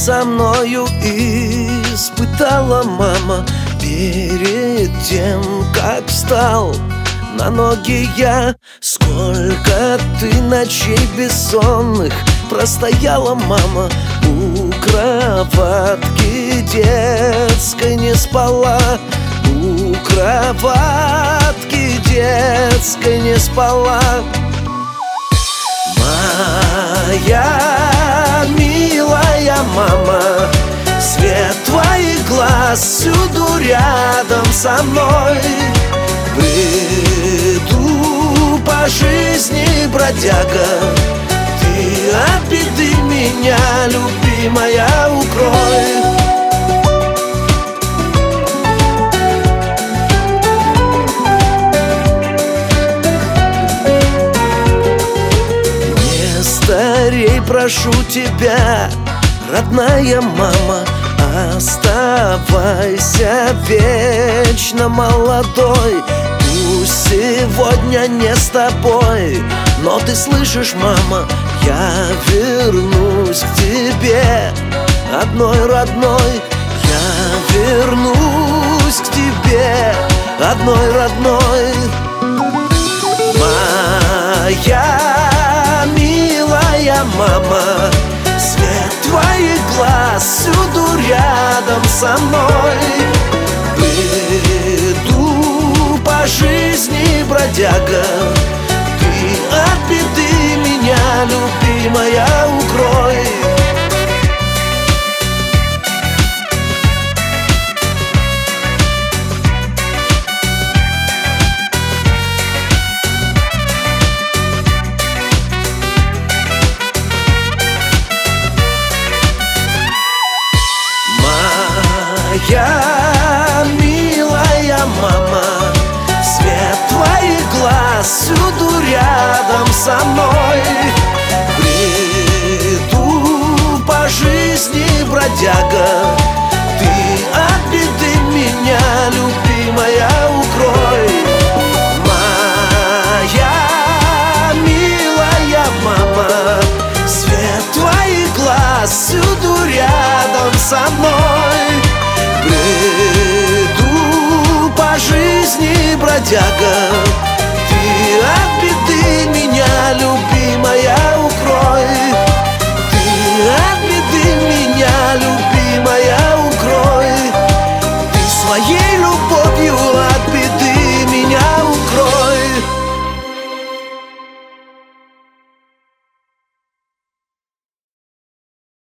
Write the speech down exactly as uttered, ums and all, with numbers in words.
со мною испытала, мама, перед тем, как встал на ноги я. Сколько ты ночей бессонных простояла, мама, у кроватки детской не спала, у кроватки детской не спала. Моя милая мама, свет твоих глаз всюду рядом со мной. Бреду по жизни, бродяга, ты от беды меня, любимая, укрой. Не старей, прошу тебя, родная мама, оставайся вечно молодой. Пусть сегодня не с тобой, но ты слышишь, мама, я вернусь к тебе, одной родной. Я вернусь к тебе, одной родной. Моя милая мама, свет твоих глаз всюду рядом со мной. Бреду по жизни, бродяга, ты от беды меня, любимая, укрой. Моя милая мама, свет твоих глаз всюду рядом со мной. Бреду по жизни, бродяга, ты от беды меня, любимая, укрой. Моя милая мама, свет твоих глаз всюду рядом со мной. Бреду по жизни, бродяга, ты от беды меня, любишь.